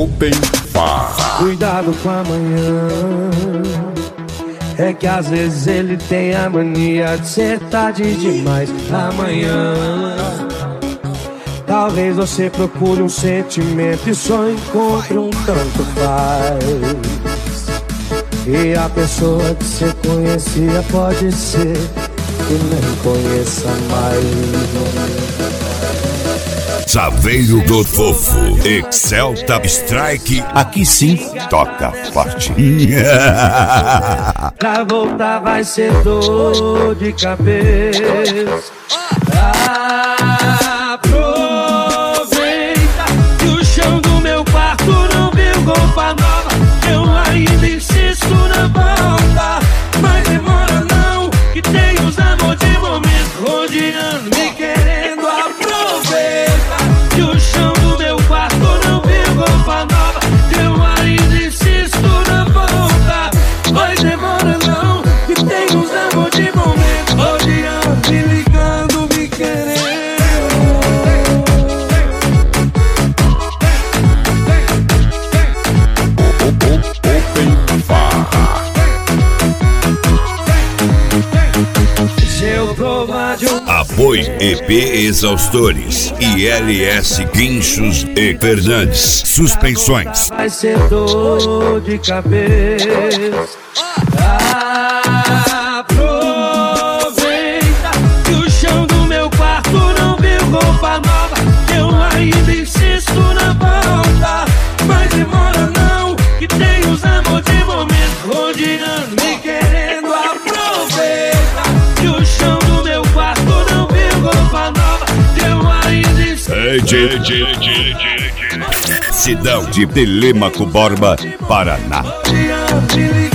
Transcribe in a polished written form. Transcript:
Open Far. Cuidado com amanhã, é que às vezes ele tem a mania de ser tarde demais. Amanhã talvez você procure um sentimento e só encontre um tanto faz. E a pessoa que você conhecia pode ser que nem conheça mais. Chaveiro do Fofo, Excelta Strike, aqui sim toca forte. Pra voltar vai ser dor de cabeça. Aproveita que o chão do meu quarto não viu roupa nova. Eu ainda insisto na volta, mas demora não, que tem os amor de momento rodeando, me querendo. Aproveita que o chão do meu quarto não viu roupa nova. Eu ainda insisto na volta, mas demora não, que tem os amor de momento rodeando, me ligando, me querendo. Open Far. Apoio EP Exaustores, ILS Guinchos e Fernandes Suspensões. Vai ser dor de cabeça. Aproveita que o chão do meu quarto não viu roupa nova. Eu ainda insisto na volta, mas demora não, que tem os amor de momento rodeando, me querendo. Aproveita que o chão do meu quarto não viu roupa nova. Eu ainda insisto. Sidão de Telêmaco Borba, Paraná.